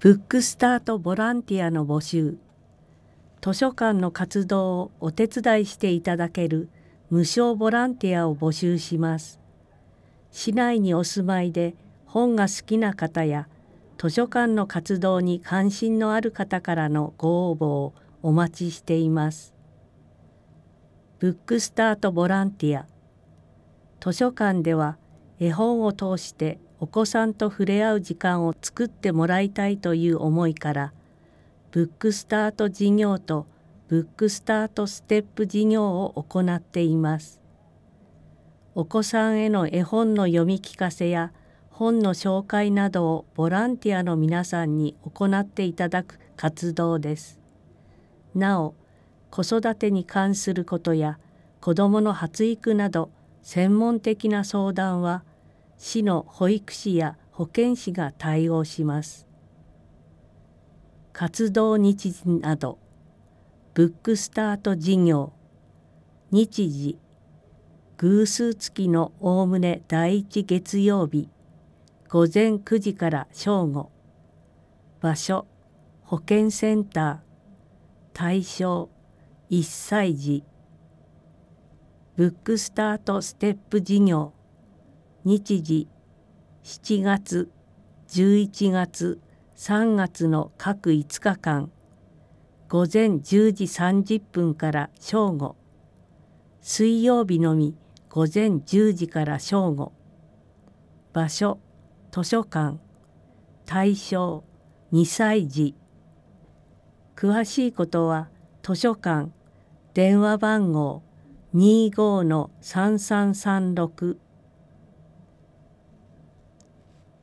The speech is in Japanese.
ブックスタートボランティアの募集。図書館の活動をお手伝いしていただける無償ボランティアを募集します。市内にお住まいで本が好きな方や図書館の活動に関心のある方からのご応募をお待ちしています。ブックスタートボランティア。図書館では絵本を通してお子さんと触れ合う時間を作ってもらいたいという思いから、ブックスタート事業とブックスタートステップ事業を行っています。お子さんへの絵本の読み聞かせや本の紹介などをボランティアの皆さんに行っていただく活動です。なお、子育てに関することや子どもの発育など専門的な相談は、市の保育士や保健師が対応します。活動日時など、ブックスタート事業、日時、偶数月のおおむね第一月曜日、午前9時から正午、場所、保健センター、対象、1歳児、ブックスタートステップ事業、日時、7月、11月、3月の各5日間、午前10時30分から正午、水曜日のみ午前10時から正午、場所、図書館、対象、2歳児。詳しいことは図書館、電話番号25-3336